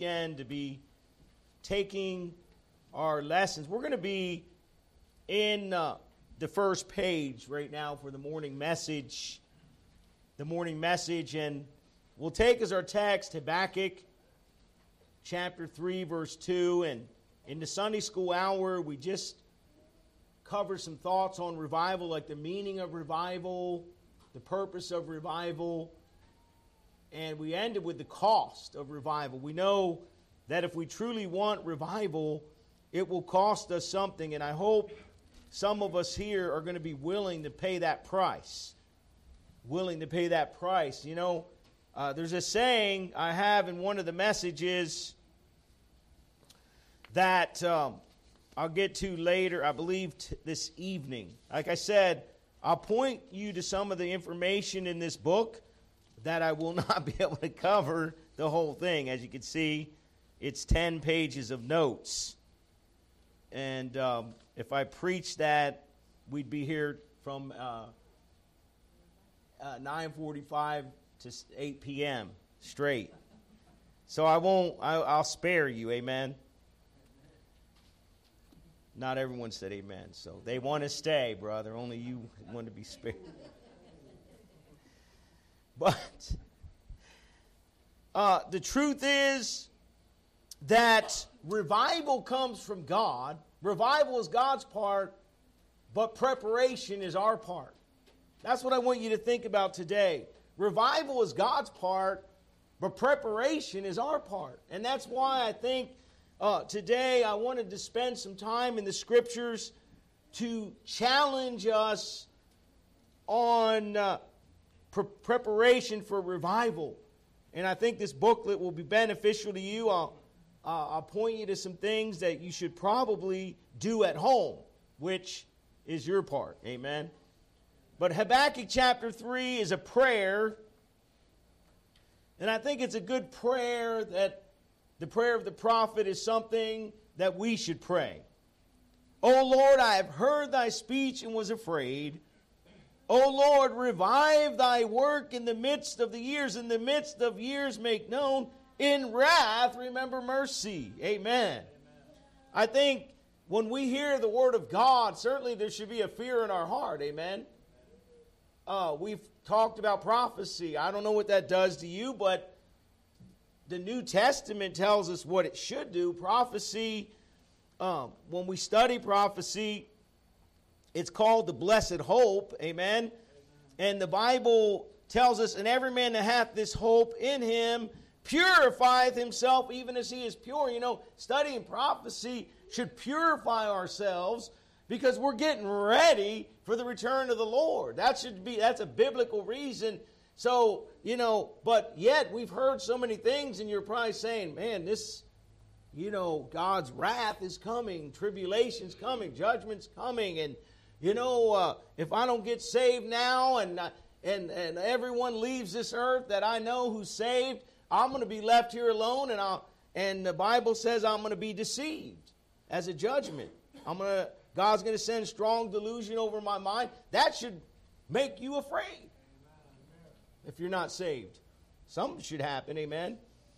again to be taking our lessons. We're going to be in the first page right now for the morning message. And we'll take as our text Habakkuk chapter 3, verse 2. And in the Sunday school hour, we just cover some thoughts on revival, like the meaning of revival, the purpose of revival, and we ended with the cost of revival. We know that if we truly want revival, it will cost us something, and I hope some of us here are going to be willing to pay that price. You know, there's a saying I have in one of the messages that I'll get to later, I believe this evening. Like I said, I'll point you to some of the information in this book that I will not be able to cover the whole thing. As you can see, it's 10 pages of notes. And if I preach that, we'd be here from 9:45 to 8 p.m. straight. So I'll spare you, amen. Not everyone said amen, so they want to stay, brother. Only you want to be spared. But the truth is that revival comes from God. Revival is God's part, but preparation is our part. That's what I want you to think about today. Revival is God's part, but preparation is our part. And that's why I think today I wanted to spend some time in the Scriptures to challenge us on preparation for revival. And I think this booklet will be beneficial to you. I'll point you to some things that you should probably do at home, which is your part. Amen. But Habakkuk chapter 3 is a prayer. And I think it's a good prayer, that the prayer of the prophet is something that we should pray. O Lord, I have heard thy speech and was afraid. O Lord, revive thy work in the midst of the years. In the midst of years make known. In wrath remember mercy. Amen. I think when we hear the word of God, certainly there should be a fear in our heart. Amen. We've talked about prophecy. I don't know what that does to you, but the New Testament tells us what it should do. Prophecy, when we study prophecy, it's called the blessed hope. Amen. And the Bible tells us, and every man that hath this hope in him purifieth himself even as he is pure. You know, studying prophecy should purify ourselves because we're getting ready for the return of the Lord. That's a biblical reason. So, you know, but yet we've heard so many things, and you're probably saying, man, this, you know, God's wrath is coming, tribulation's coming, judgment's coming, and, you know, if I don't get saved now and everyone leaves this earth that I know who's saved, I'm going to be left here alone, and the Bible says I'm going to be deceived as a judgment. God's going to send strong delusion over my mind. That should make you afraid if you're not saved. Something should happen, amen.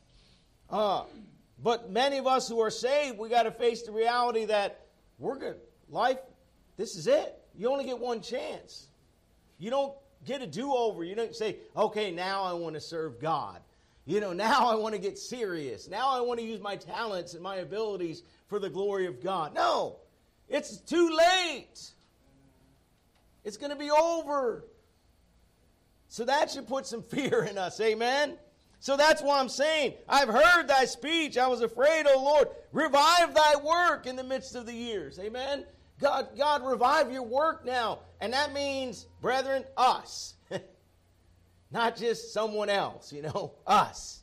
But many of us who are saved, we got to face the reality that we're good. Life, this is it. You only get one chance. You don't get a do-over. You don't say, okay, now I want to serve God. You know, now I want to get serious. Now I want to use my talents and my abilities for the glory of God. No, it's too late. It's going to be over. So that should put some fear in us, amen? So that's why I'm saying, I've heard thy speech, I was afraid, O Lord. Revive thy work in the midst of the years, amen? God, revive your work now. And that means, brethren, us. Not just someone else, you know, us.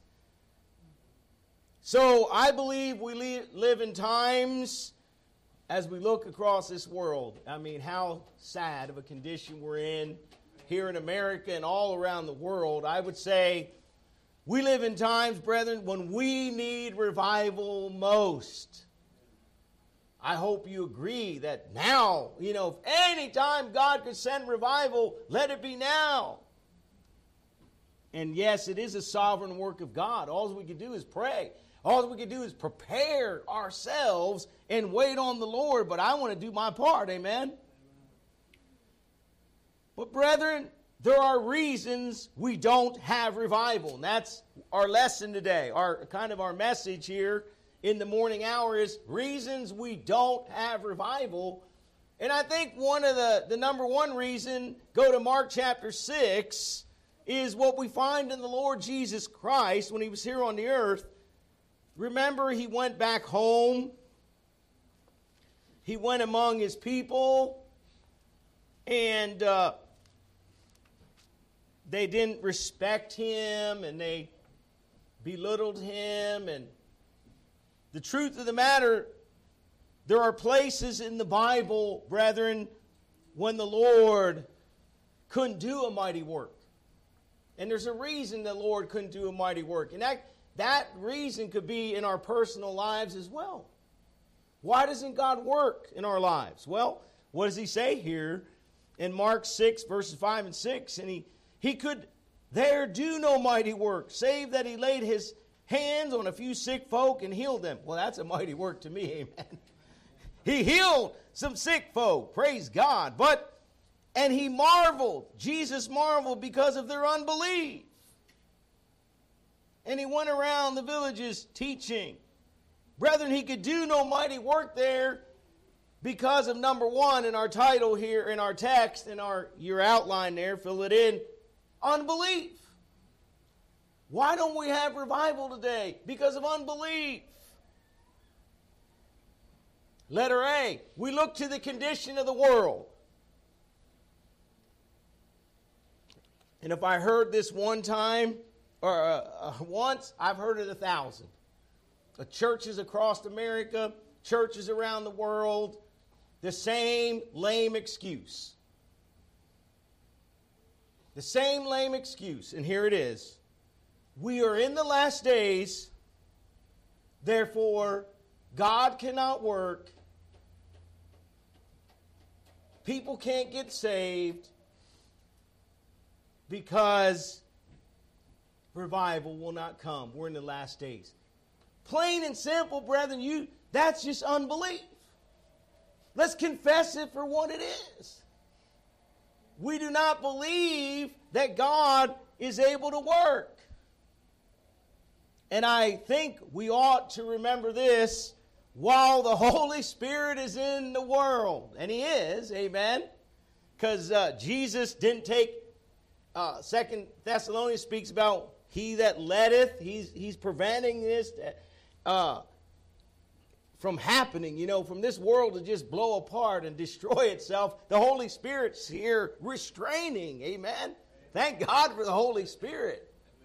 So I believe we live in times, as we look across this world, I mean, how sad of a condition we're in here in America and all around the world. I would say we live in times, brethren, when we need revival most. I hope you agree that now, you know, if any time God could send revival, let it be now. And yes, it is a sovereign work of God. All we can do is pray. All we can do is prepare ourselves and wait on the Lord, but I want to do my part, amen? But brethren, there are reasons we don't have revival. And that's our lesson today. Our message here in the morning hour is reasons we don't have revival. And I think one of the number one reason, go to Mark chapter 6, is what we find in the Lord Jesus Christ when he was here on the earth. Remember, he went back home. He went among his people. And they didn't respect him, and they belittled him. And the truth of the matter, there are places in the Bible, brethren, when the Lord couldn't do a mighty work. And there's a reason the Lord couldn't do a mighty work. And that reason could be in our personal lives as well. Why doesn't God work in our lives? Well, what does he say here in Mark 6, verses 5 and 6? And he could there do no mighty work, save that he laid his hands on a few sick folk and healed them. Well, that's a mighty work to me, amen. He healed some sick folk, praise God. And he marveled, Jesus marveled because of their unbelief. And he went around the villages teaching. Brethren, he could do no mighty work there because of number one in our title here, in our text, in your outline there, fill it in, unbelief. Why don't we have revival today? Because of unbelief. Letter A, we look to the condition of the world. And if I heard this one time, or once, I've heard it 1,000. Churches across America, churches around the world, the same lame excuse. The same lame excuse. And here it is. We are in the last days, therefore God cannot work. People can't get saved because revival will not come. We're in the last days. Plain and simple, brethren, that's just unbelief. Let's confess it for what it is. We do not believe that God is able to work. And I think we ought to remember this while the Holy Spirit is in the world. And he is, amen. Because Jesus didn't take, 2 Thessalonians speaks about he that letteth. He's preventing this from happening, from this world to just blow apart and destroy itself. The Holy Spirit's here restraining, amen. Thank God for the Holy Spirit.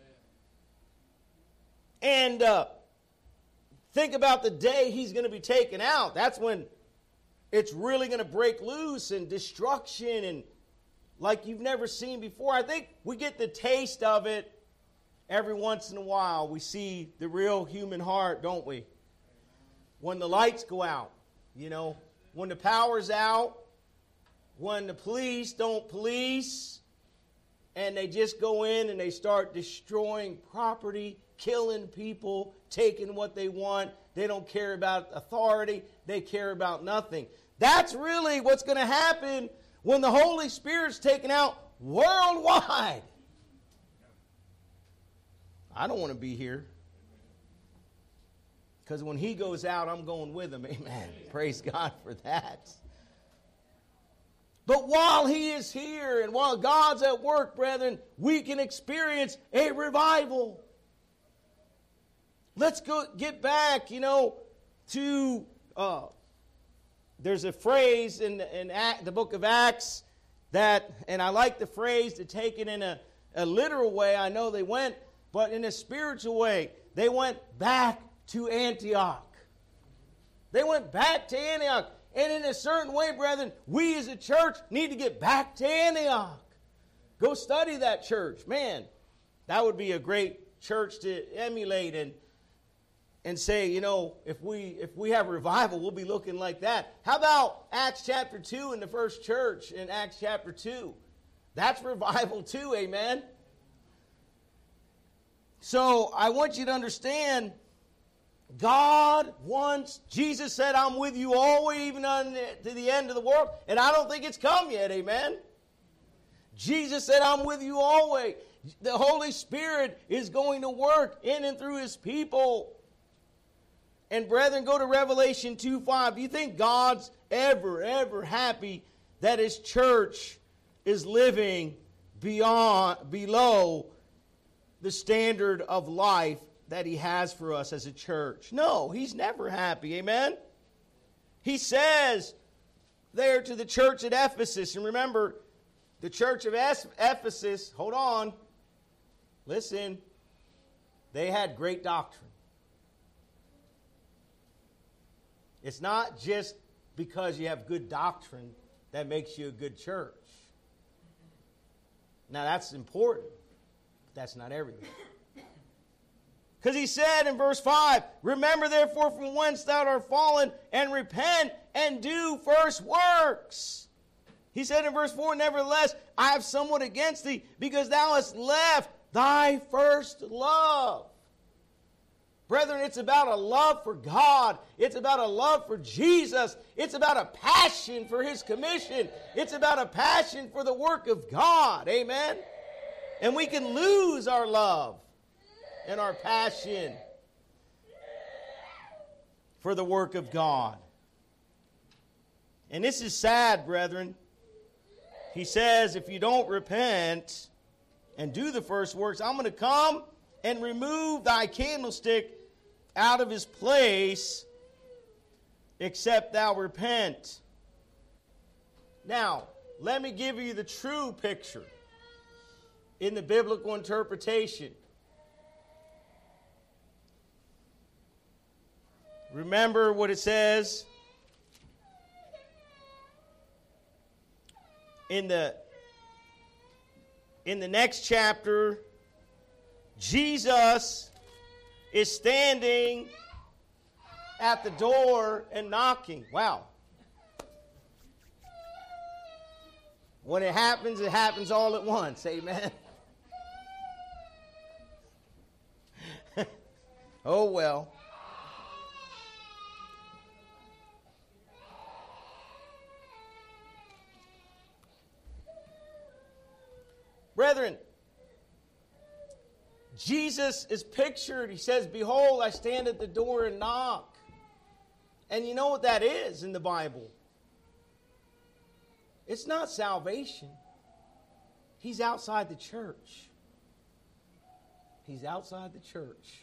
And think about the day he's going to be taken out. That's when it's really going to break loose and destruction and like you've never seen before. I think we get the taste of it every once in a while. We see the real human heart, don't we? When the lights go out, when the power's out, when the police don't police, and they just go in and they start destroying property, killing people, taking what they want. They don't care about authority. They care about nothing. That's really what's going to happen when the Holy Spirit's taken out worldwide. I don't want to be here. Because when he goes out, I'm going with him. Amen. Praise God for that. But while he is here and while God's at work, brethren, we can experience a revival. Let's get back, to, there's a phrase in the book of Acts that, and I like the phrase to take it in a literal way. I know they went, but in a spiritual way, they went back to Antioch. They went back to Antioch. And in a certain way, brethren, we as a church need to get back to Antioch. Go study that church. Man, that would be a great church to emulate and say, if we have revival, we'll be looking like that. How about Acts chapter 2 in the first church in Acts chapter 2? That's revival too, amen? So I want you to understand God wants, Jesus said, I'm with you always, even to the end of the world. And I don't think it's come yet, amen? Jesus said, I'm with you always. The Holy Spirit is going to work in and through his people. And brethren, go to Revelation 2:5. Do you think God's ever happy that his church is living below the standard of life that he has for us as a church? No, he's never happy. Amen? He says there to the church at Ephesus, and remember, the church of Ephesus, hold on, listen, they had great doctrine. It's not just because you have good doctrine that makes you a good church. Now that's important, but that's not everything. Because he said in verse 5, remember therefore from whence thou art fallen, and repent and do first works. He said in verse 4, nevertheless, I have somewhat against thee, because thou hast left thy first love. Brethren, it's about a love for God. It's about a love for Jesus. It's about a passion for his commission. It's about a passion for the work of God. Amen? And we can lose our love and our passion for the work of God. And this is sad, brethren. He says, if you don't repent and do the first works, I'm going to come and remove thy candlestick out of his place, except thou repent. Now, let me give you the true picture in the biblical interpretation. Remember what it says in the next chapter. Jesus is standing at the door and knocking. Wow. When it happens all at once. Amen. Oh, well. Brethren, Jesus is pictured. He says, behold, I stand at the door and knock. And you know what that is in the Bible? It's not salvation. He's outside the church. He's outside the church.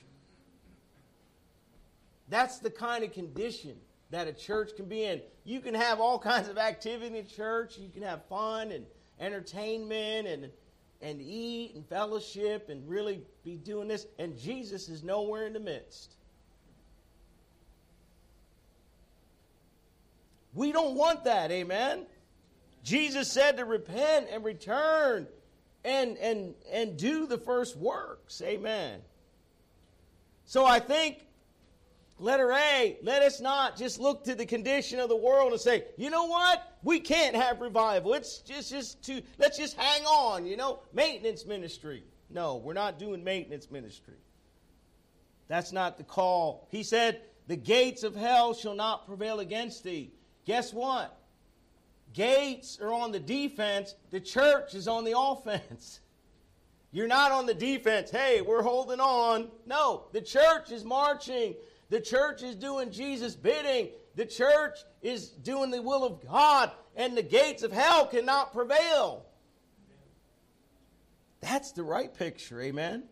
That's the kind of condition that a church can be in. You can have all kinds of activity in church. You can have fun and entertainment and eat and fellowship and really be doing this. And Jesus is nowhere in the midst. We don't want that, amen? Jesus said to repent and return and do the first works, amen? So I think, letter A, let us not just look to the condition of the world and say, you know what? We can't have revival. It's let's just hang on, maintenance ministry. No, we're not doing maintenance ministry. That's not the call. He said, the gates of hell shall not prevail against thee. Guess what? Gates are on the defense. The church is on the offense. You're not on the defense. Hey, we're holding on. No, the church is marching. The church is doing Jesus' bidding. The church is doing the will of God, and the gates of hell cannot prevail. That's the right picture, amen?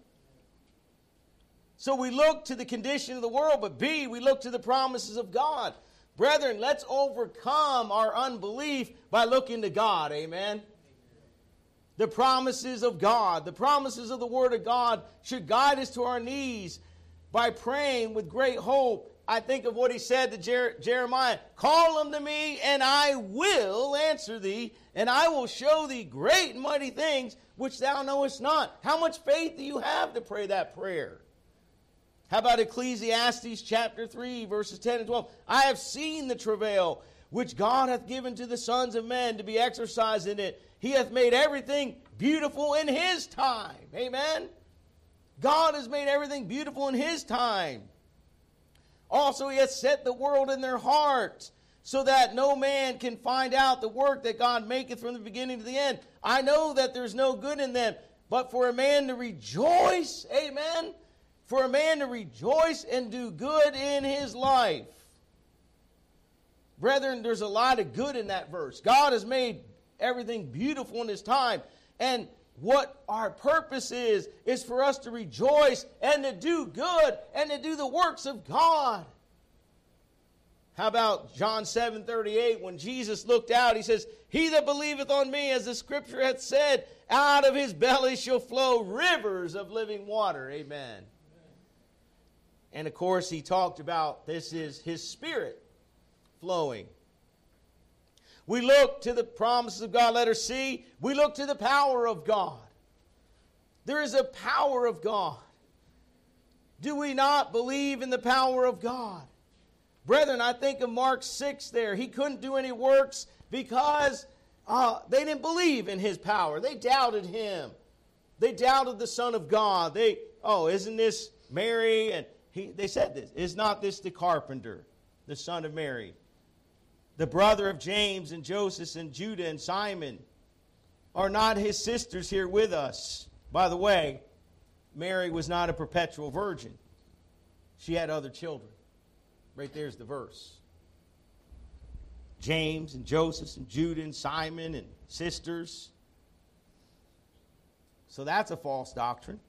So we look to the condition of the world, but B, we look to the promises of God. Brethren, let's overcome our unbelief by looking to God, amen? The promises of God, the promises of the Word of God should guide us to our knees by praying with great hope. I think of what he said to Jeremiah, call unto me, and I will answer thee, and I will show thee great and mighty things which thou knowest not. How much faith do you have to pray that prayer? How about Ecclesiastes chapter 3, verses 10 and 12? I have seen the travail which God hath given to the sons of men to be exercised in it. He hath made everything beautiful in his time. Amen? God has made everything beautiful in his time. Also he hath set the world in their heart, so that no man can find out the work that God maketh from the beginning to the end. I know that there's no good in them, but for a man to rejoice, amen, for a man to rejoice and do good in his life. Brethren, there's a lot of good in that verse. God has made everything beautiful in his time. And what our purpose is for us to rejoice and to do good and to do the works of God. How about John 7:38, when Jesus looked out, he says, he that believeth on me, as the scripture hath said, out of his belly shall flow rivers of living water. Amen. And of course, he talked about this is his spirit flowing. We look to the promises of God, letter C. We look to the power of God. There is a power of God. Do we not believe in the power of God? Brethren, I think of Mark 6 there. He couldn't do any works because they didn't believe in his power. They doubted him. They doubted the Son of God. Isn't this Mary? And they said this. Is not this the carpenter, the son of Mary? The brother of James and Joseph and Judah and Simon? Are not his sisters here with us? By the way, Mary was not a perpetual virgin. She had other children. Right there's the verse. James and Joseph and Judah and Simon and sisters. So that's a false doctrine.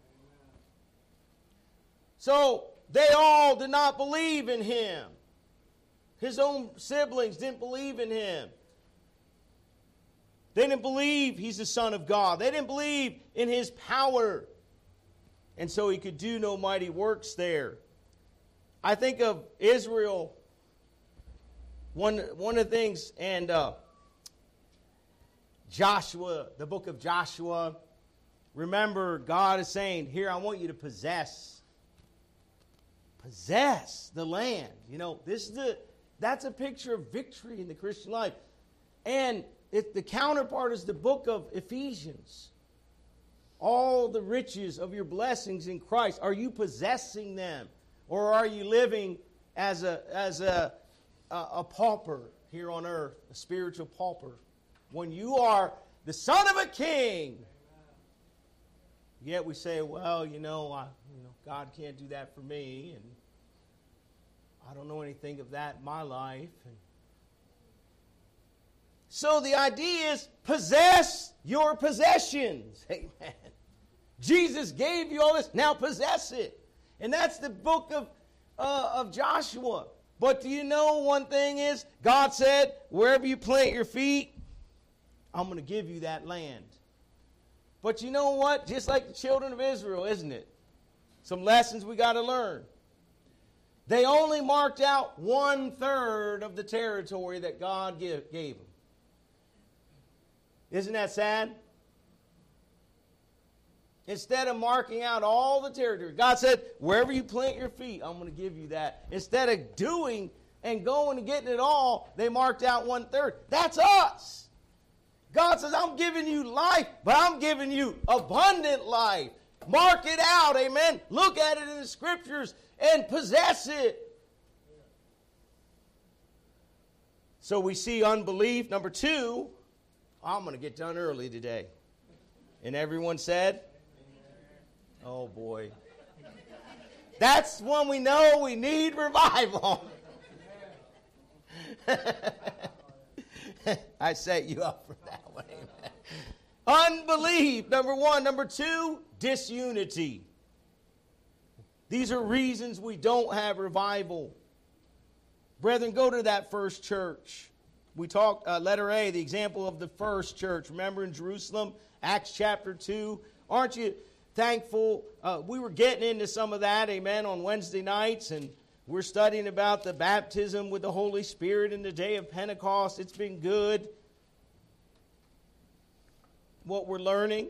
So they all did not believe in him. His own siblings didn't believe in him. They didn't believe he's the Son of God. They didn't believe in his power. And so he could do no mighty works there. I think of Israel, one of the things, and Joshua, the book of Joshua. Remember, God is saying, here, I want you to possess the land. You know, that's a picture of victory in the Christian life. And the counterpart is the book of Ephesians. All the riches of your blessings in Christ, are you possessing them? Or are you living as a pauper here on earth, a spiritual pauper? When you are the son of a king, yet we say, well, God can't do that for me, and I don't know anything of that in my life. So the idea is possess your possessions. Amen. Jesus gave you all this. Now possess it. And that's the book of Joshua. But do you know one thing is, God said, wherever you plant your feet, I'm going to give you that land. But you know what? Just like the children of Israel, isn't it? Some lessons we got to learn. They only marked out 1/3 of the territory that God gave them. Isn't that sad? Instead of marking out all the territory, God said, wherever you plant your feet, I'm going to give you that. Instead of doing and going and getting it all, they marked out 1/3. That's us. God says, I'm giving you life, but I'm giving you abundant life. Mark it out, amen. Look at it in the scriptures and possess it. So we see unbelief. Number 2, I'm going to get done early today. And everyone said, oh boy. That's when we know we need revival. I set you up for that one. Amen. Unbelief, number 1. Number 2, disunity. These are reasons we don't have revival. Brethren, go to that first church. We talked, letter A, the example of the first church. Remember in Jerusalem, Acts chapter 2. Aren't you thankful? We were getting into some of that, amen, on Wednesday nights, and we're studying about the baptism with the Holy Spirit in the day of Pentecost. It's been good, what we're learning.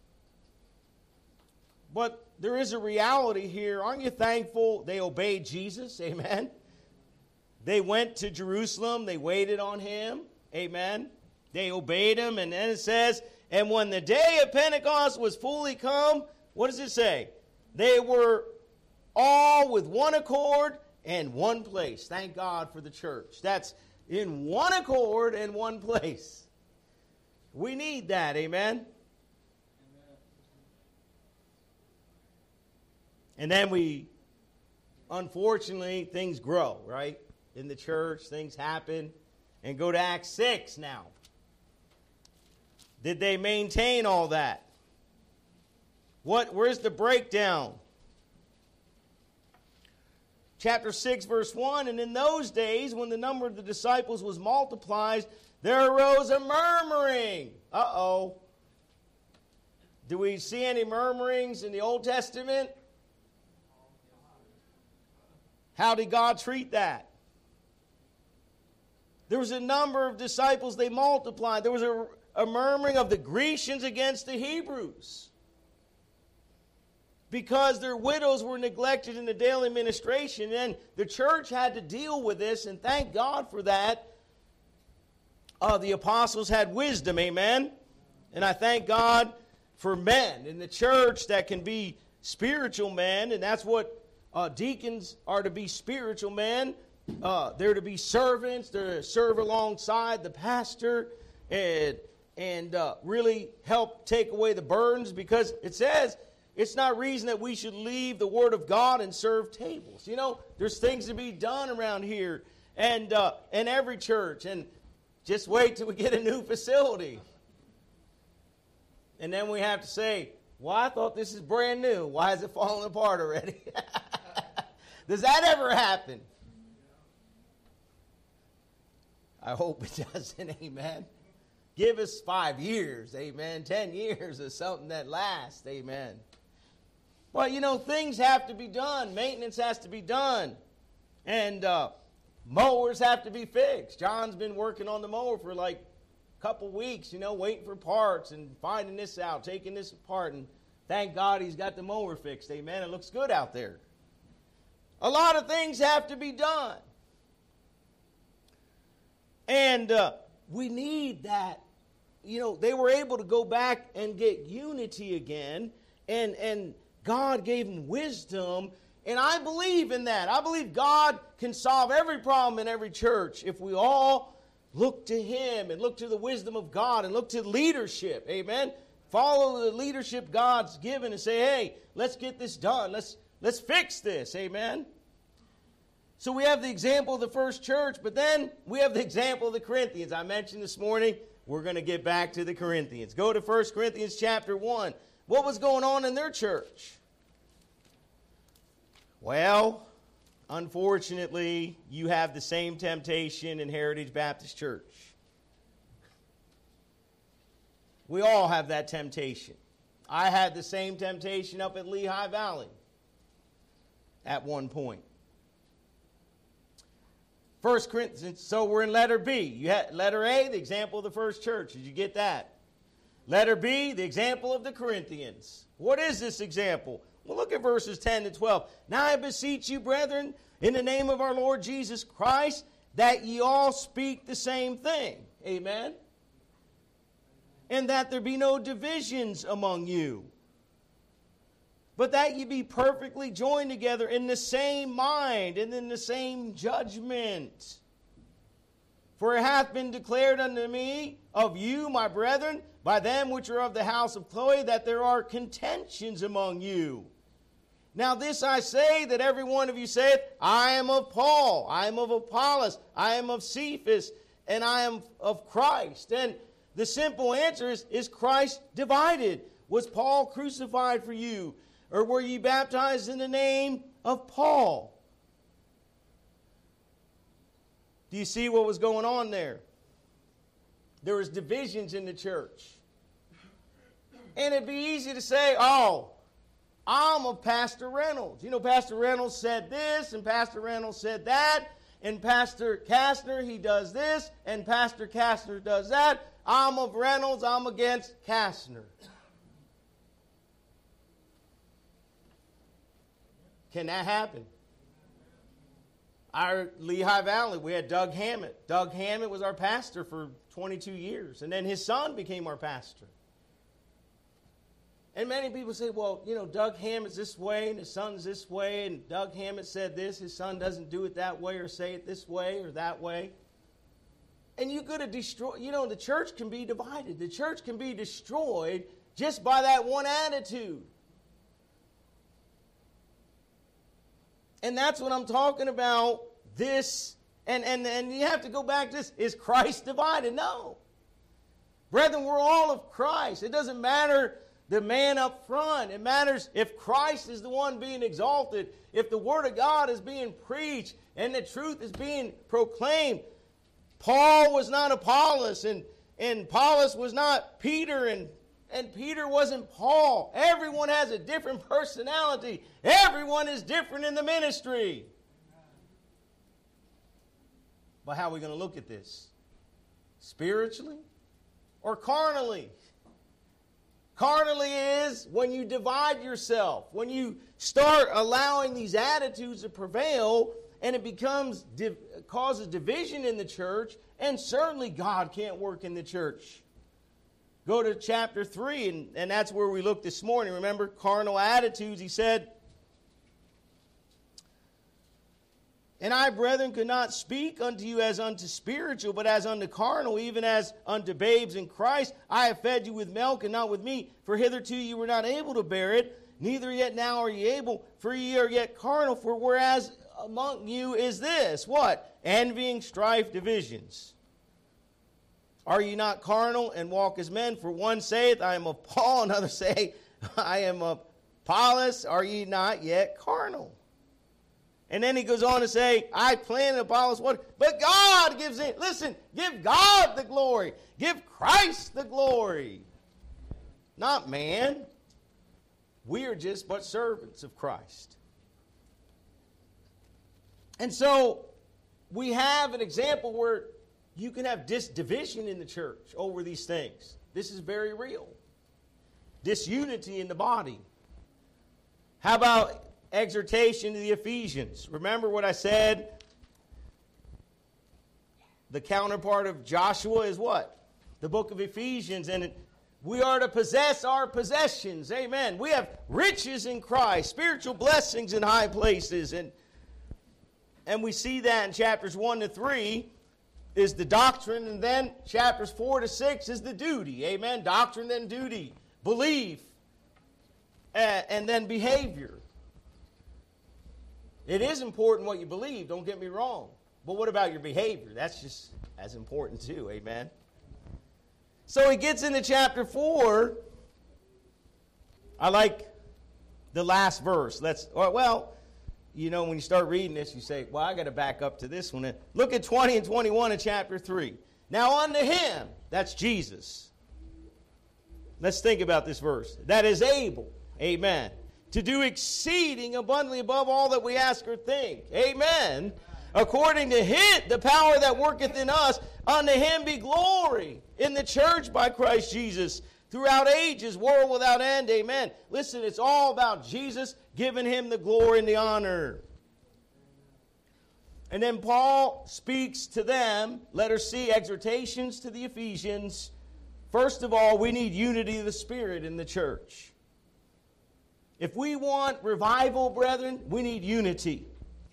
But there is a reality here. Aren't you thankful they obeyed Jesus? Amen. They went to Jerusalem. They waited on him. Amen. They obeyed him. And then it says, and when the day of Pentecost was fully come, what does it say? They were all with one accord and one place. Thank God for the church. That's in one accord and one place. We need that, amen? And then unfortunately, things grow, right? In the church, things happen. And go to Acts 6 now. Did they maintain all that? Where's the breakdown? Chapter 6, verse 1, and in those days, when the number of the disciples was multiplied, there arose a murmuring. Uh-oh. Do we see any murmurings in the Old Testament? How did God treat that? There was a number of disciples, they multiplied. There was a murmuring of the Grecians against the Hebrews, because their widows were neglected in the daily ministration, and the church had to deal with this, and thank God for that. The apostles had wisdom, amen? And I thank God for men in the church that can be spiritual men, and that's what deacons are to be, spiritual men. They're to be servants. They're to serve alongside the pastor and really help take away the burdens, because it says it's not reason that we should leave the Word of God and serve tables. You know, there's things to be done around here and in every church. And just wait till we get a new facility. And then we have to say, well, I thought this is brand new. Why is it falling apart already? Does that ever happen? I hope it doesn't, amen. Give us 5 years, amen. 10 years or something that lasts, amen. Well, you know, things have to be done. Maintenance has to be done. And mowers have to be fixed. John's been working on the mower for like a couple weeks, you know, waiting for parts and finding this out, taking this apart. And thank God he's got the mower fixed, amen. It looks good out there. A lot of things have to be done. And we need that. You know, they were able to go back and get unity again. And God gave them wisdom. And I believe in that. I believe God can solve every problem in every church if we all look to Him and look to the wisdom of God and look to leadership. Amen. Follow the leadership God's given and say, hey, let's get this done. Let's fix this. Amen. So we have the example of the first church, but then we have the example of the Corinthians. I mentioned this morning, we're going to get back to the Corinthians. Go to 1 Corinthians chapter 1. What was going on in their church? Well, unfortunately, you have the same temptation in Heritage Baptist Church. We all have that temptation. I had the same temptation up at Lehigh Valley at one point. 1 Corinthians, so we're in letter B. You had letter A, the example of the first church. Did you get that? Letter B, the example of the Corinthians. What is this example? Well, look at verses 10 to 12. Now I beseech you, brethren, in the name of our Lord Jesus Christ, that ye all speak the same thing. Amen. And that there be no divisions among you, but that ye be perfectly joined together in the same mind and in the same judgment. For it hath been declared unto me of you, my brethren, by them which are of the house of Chloe, that there are contentions among you. Now this I say, that every one of you saith, I am of Paul, I am of Apollos, I am of Cephas, and I am of Christ. And the simple answer is Christ divided? Was Paul crucified for you? Or were ye baptized in the name of Paul? Do you see what was going on there? There was divisions in the church. And it'd be easy to say, oh, I'm of Pastor Reynolds. You know, Pastor Reynolds said this, and Pastor Reynolds said that, and Pastor Kastner, he does this, and Pastor Kastner does that. I'm of Reynolds, I'm against Kastner. Can that happen? Our Lehigh Valley, we had Doug Hammett. Doug Hammett was our pastor for 22 years, and then his son became our pastor. And many people say, well, Doug Hammett's this way and his son's this way, and Doug Hammett said this, his son doesn't do it that way or say it this way or that way. And you're going to destroy, the church can be divided. The church can be destroyed just by that one attitude. And that's what I'm talking about. This, and you have to go back to this. Is Christ divided? No. Brethren, we're all of Christ. It doesn't matter the man up front. It matters if Christ is the one being exalted, if the Word of God is being preached, and the truth is being proclaimed. Paul was not Apollos, and Apollos was not Peter, and Peter wasn't Paul. Everyone has a different personality. Everyone is different in the ministry. But how are we going to look at this? Spiritually or carnally? Carnally is when you divide yourself, when you start allowing these attitudes to prevail, and it causes division in the church, and certainly God can't work in the church. Go to chapter 3, and that's where we looked this morning. Remember, carnal attitudes, he said, "And I, brethren, could not speak unto you as unto spiritual, but as unto carnal, even as unto babes in Christ. I have fed you with milk and not with meat, for hitherto you were not able to bear it, neither yet now are ye able, for ye are yet carnal. For whereas among you is this," what? "Envying, strife, divisions. Are ye not carnal, and walk as men? For one saith, I am of Paul, another say, I am of Apollos. Are ye not yet carnal?" And then he goes on to say, "I planted, Apollos watered, but God gives it." Listen, give God the glory. Give Christ the glory. Not man. We are just but servants of Christ. And so we have an example where you can have division in the church over these things. This is very real. Disunity in the body. How about exhortation to the Ephesians? Remember what I said? The counterpart of Joshua is what? The book of Ephesians. And we are to possess our possessions. Amen. We have riches in Christ, spiritual blessings in high places. And we see that in chapters 1 to 3 is the doctrine. And then chapters 4 to 6 is the duty. Amen. Doctrine, then duty. Belief. And then behavior. It is important what you believe, don't get me wrong. But what about your behavior? That's just as important too, amen? So he gets into chapter 4. I like the last verse. When you start reading this, you say, well, I got to back up to this one. Look at 20 and 21 in chapter 3. Now unto him, that's Jesus. Let's think about this verse. That is able, amen, to do exceeding abundantly above all that we ask or think. Amen. According to the power that worketh in us, unto him be glory in the church by Christ Jesus, throughout ages, world without end. Amen. Listen, it's all about Jesus, giving him the glory and the honor. And then Paul speaks to them, letter C, exhortations to the Ephesians. First of all, we need unity of the Spirit in the church. If we want revival, brethren, we need unity.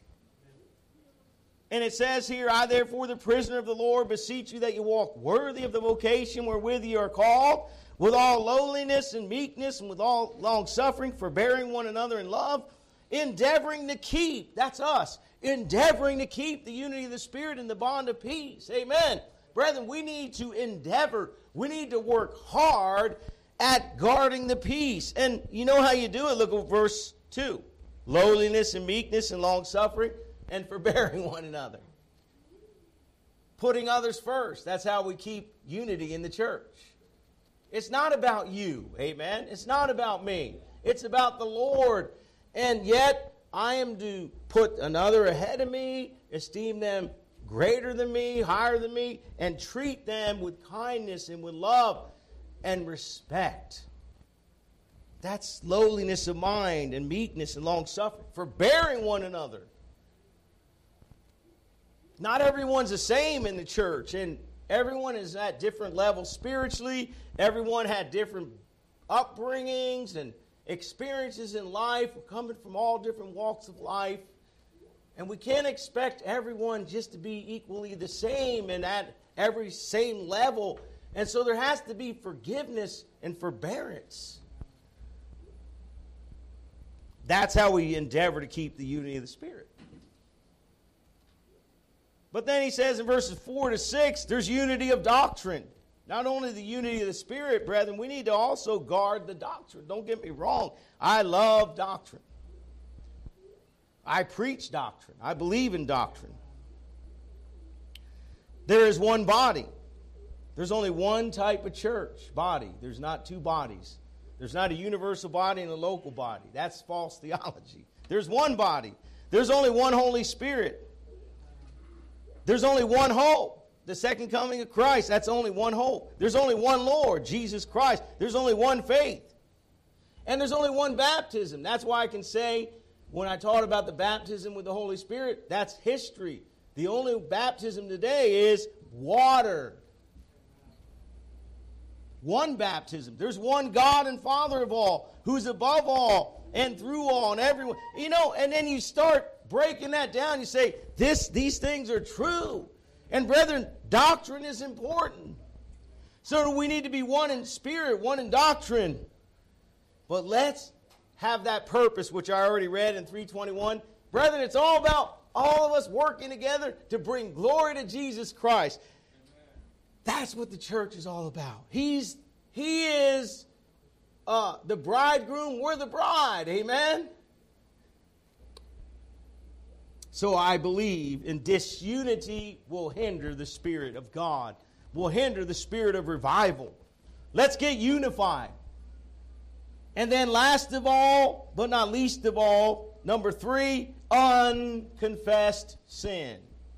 And it says here, I therefore, the prisoner of the Lord, beseech you that you walk worthy of the vocation wherewith you are called, with all lowliness and meekness, and with all long-suffering, forbearing one another in love, endeavoring to keep, that's us, endeavoring to keep the unity of the Spirit in the bond of peace. Amen. Brethren, we need to endeavor. We need to work hard at guarding the peace. And you know how you do it? Look at verse 2. Lowliness and meekness and long-suffering and forbearing one another. Putting others first. That's how we keep unity in the church. It's not about you, amen? It's not about me. It's about the Lord. And yet, I am to put another ahead of me, esteem them greater than me, higher than me, and treat them with kindness and with love and respect. That's lowliness of mind and meekness and long-suffering, forbearing one another. Not everyone's the same in the church, and everyone is at different levels spiritually. Everyone had different upbringings and experiences in life. We're coming from all different walks of life. And we can't expect everyone just to be equally the same and at every same level. And so there has to be forgiveness and forbearance. That's how we endeavor to keep the unity of the Spirit. But then he says in verses 4 to 6, there's unity of doctrine. Not only the unity of the Spirit, brethren, we need to also guard the doctrine. Don't get me wrong. I love doctrine. I preach doctrine. I believe in doctrine. There is one body. There's only one type of church body. There's not two bodies. There's not a universal body and a local body. That's false theology. There's one body. There's only one Holy Spirit. There's only one hope, the second coming of Christ. That's only one hope. There's only one Lord, Jesus Christ. There's only one faith. And there's only one baptism. That's why I can say, when I taught about the baptism with the Holy Spirit, that's history. The only baptism today is water. One baptism. There's one God and Father of all, who's above all and through all and everyone. You know, and then you start breaking that down. You say, these things are true. And brethren, doctrine is important. So we need to be one in spirit, one in doctrine. But let's have that purpose, which I already read in 3:21. Brethren, it's all about all of us working together to bring glory to Jesus Christ. That's what the church is all about. He is the bridegroom. We're the bride. Amen? So I believe in disunity will hinder the Spirit of God, will hinder the spirit of revival. Let's get unified. And then last of all, but not least of all, number 3, unconfessed sin.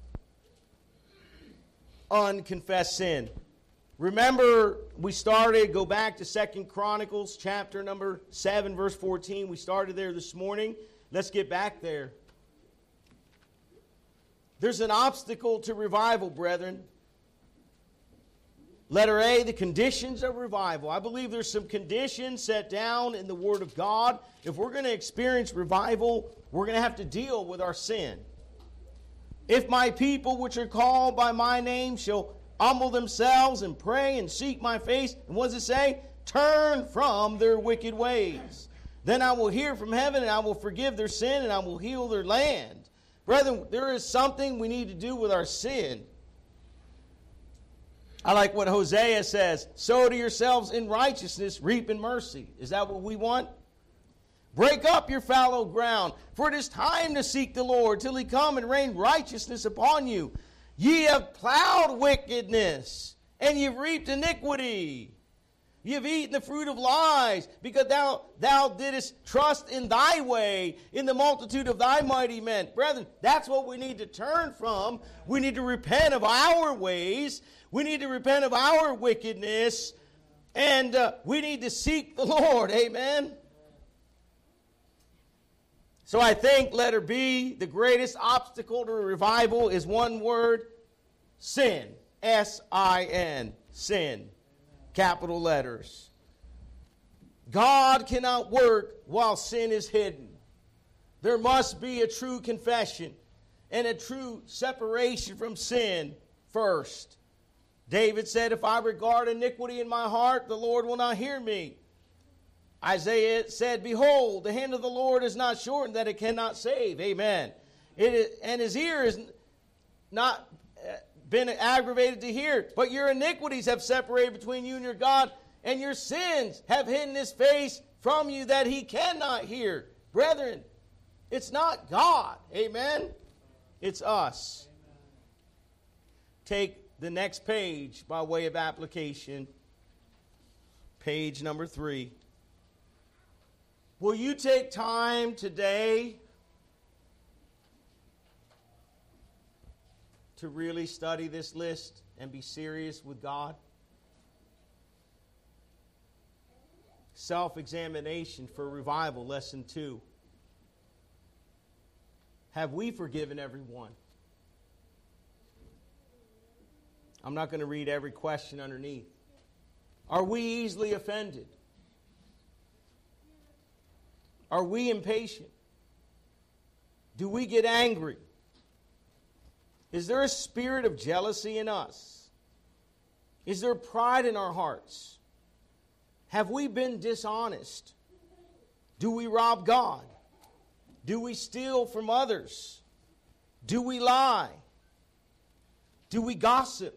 Unconfessed sin. Remember, we started, go back to 2 Chronicles chapter number 7, verse 14. We started there this morning. Let's get back there. There's an obstacle to revival, brethren. Letter A, the conditions of revival. I believe there's some conditions set down in the Word of God. If we're going to experience revival, we're going to have to deal with our sin. If my people which are called by my name shall humble themselves and pray and seek my face, and what does it say? Turn from their wicked ways. Then I will hear from heaven and I will forgive their sin and I will heal their land. Brethren, there is something we need to do with our sin. I like what Hosea says, sow to yourselves in righteousness, reap in mercy. Is that what we want? Break up your fallow ground, for it is time to seek the Lord till he come and rain righteousness upon you. Ye have plowed wickedness, and you've reaped iniquity. You've eaten the fruit of lies, because thou didst trust in thy way, in the multitude of thy mighty men. Brethren, that's what we need to turn from. We need to repent of our ways. We need to repent of our wickedness. And we need to seek the Lord. Amen? So I think, letter B, the greatest obstacle to revival is one word, sin. S-I-N, sin. Capital letters. God cannot work while sin is hidden. There must be a true confession and a true separation from sin first. David said, if I regard iniquity in my heart, the Lord will not hear me. Isaiah said, behold, the hand of the Lord is not shortened that it cannot save. Amen. And his ear is not been aggravated to hear, but your iniquities have separated between you and your God, and your sins have hidden his face from you that he cannot hear. Brethren, it's not God. Amen. It's us. Take the next page by way of application. Page number 3. Will you take time today to really study this list and be serious with God? Self-examination for revival, lesson 2. Have we forgiven everyone? I'm not going to read every question underneath. Are we easily offended? Are we impatient? Do we get angry? Is there a spirit of jealousy in us? Is there pride in our hearts? Have we been dishonest? Do we rob God? Do we steal from others? Do we lie? Do we gossip?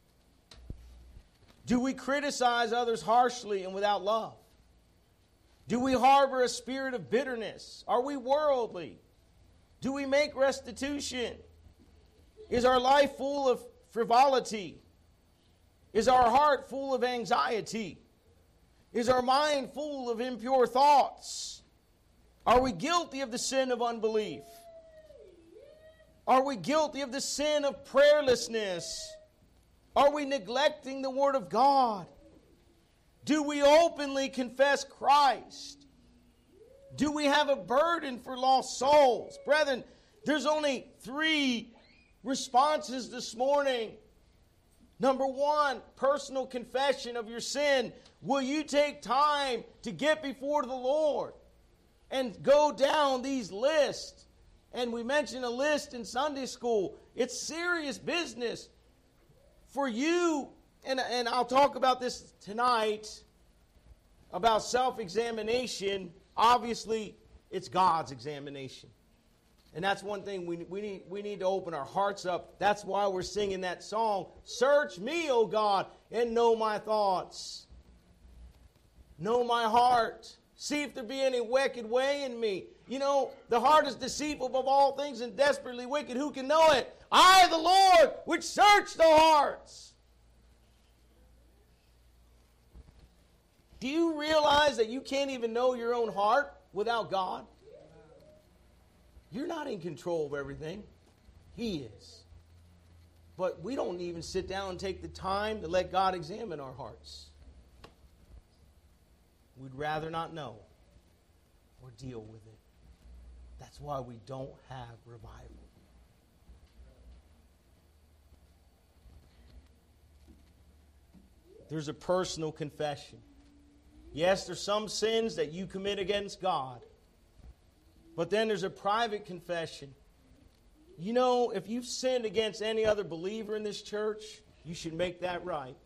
Do we criticize others harshly and without love? Do we harbor a spirit of bitterness? Are we worldly? Do we make restitution? Is our life full of frivolity? Is our heart full of anxiety? Is our mind full of impure thoughts? Are we guilty of the sin of unbelief? Are we guilty of the sin of prayerlessness? Are we neglecting the Word of God? Do we openly confess Christ? Do we have a burden for lost souls? Brethren, there's only 3 responses this morning. Number 1, personal confession of your sin. Will you take time to get before the Lord and go down these lists? And we mentioned a list in Sunday school. It's serious business for you, and I'll talk about this tonight, about self-examination. Obviously, it's God's examination. And that's one thing we need to open our hearts up. That's why we're singing that song, "Search me, O God, and know my thoughts. Know my heart. See if there be any wicked way in me." You know, the heart is deceitful above all things and desperately wicked. Who can know it? I, the Lord, which search the hearts. Do you realize that you can't even know your own heart without God? You're not in control of everything. He is. But we don't even sit down and take the time to let God examine our hearts. We'd rather not know or deal with it. That's why we don't have revival. There's a personal confession. Yes, there's some sins that you commit against God. But then there's a private confession. You know, if you've sinned against any other believer in this church, you should make that right.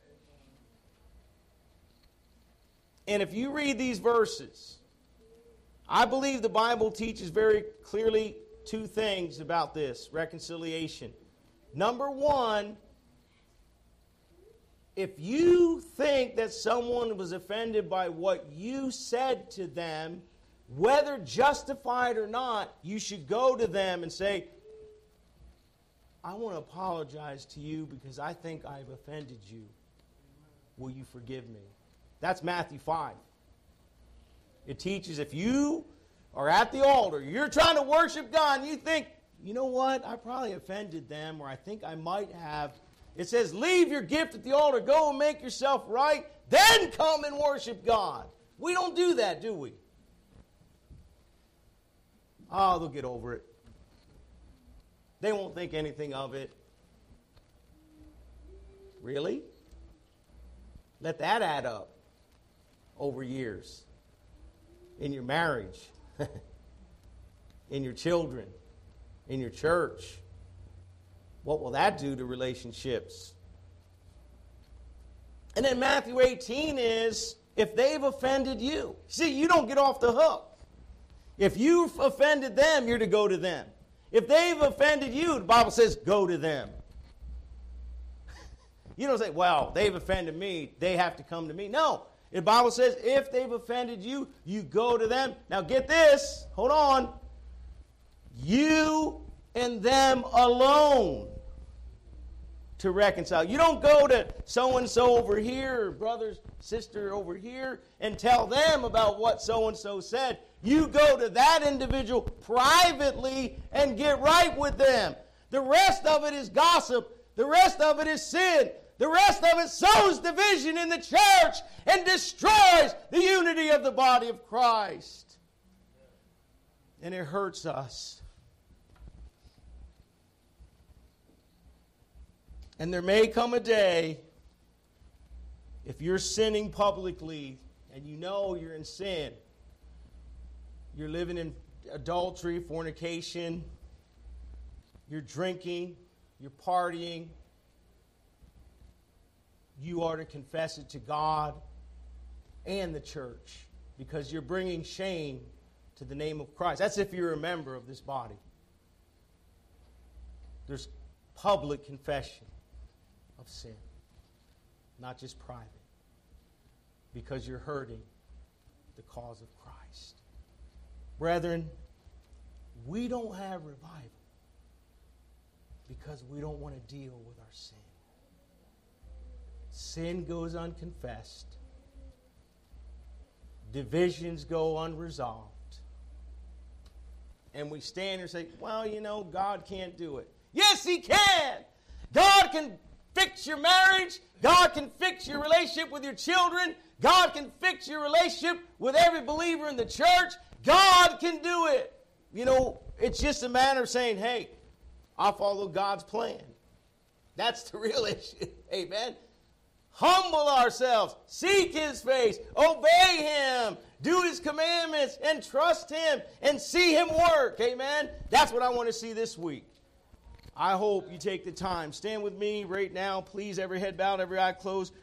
And if you read these verses, I believe the Bible teaches very clearly 2 things about this reconciliation. Number 1, if you think that someone was offended by what you said to them, whether justified or not, you should go to them and say, "I want to apologize to you because I think I've offended you. Will you forgive me?" That's Matthew 5. It teaches if you are at the altar, you're trying to worship God, and you think, "You know what? I probably offended them, or I think I might have." It says, leave your gift at the altar, go and make yourself right, then come and worship God. We don't do that, do we? Oh, they'll get over it. They won't think anything of it. Really? Let that add up over years. In your marriage, in your children, in your church. What will that do to relationships? And then Matthew 18 is, if they've offended you. See, you don't get off the hook. If you've offended them, you're to go to them. If they've offended you, the Bible says, go to them. You don't say, well, they've offended me, they have to come to me. No. The Bible says, if they've offended you, you go to them. Now get this. Hold on. You and them alone to reconcile. You don't go to so-and-so over here, or brother, sister over here, and tell them about what so-and-so said. You go to that individual privately and get right with them. The rest of it is gossip. The rest of it is sin. The rest of it sows division in the church and destroys the unity of the body of Christ. And it hurts us. And there may come a day, if you're sinning publicly and you know you're in sin, you're living in adultery, fornication, you're drinking, you're partying, you are to confess it to God and the church, because you're bringing shame to the name of Christ. That's if you're a member of this body. There's public confession of sin, not just private, because you're hurting the cause of Christ. Brethren, we don't have revival because we don't want to deal with our sin. Sin goes unconfessed. Divisions go unresolved. And we stand here and say, well, you know, God can't do it. Yes, He can. God can fix your marriage. God can fix your relationship with your children. God can fix your relationship with every believer in the church. God can do it. You know, it's just a matter of saying, hey, I'll follow God's plan. That's the real issue. Amen. Humble ourselves, seek His face, obey Him, do His commandments, and trust Him, and see Him work. Amen? That's what I want to see this week. I hope you take the time. Stand with me right now, please. Every head bowed, every eye closed.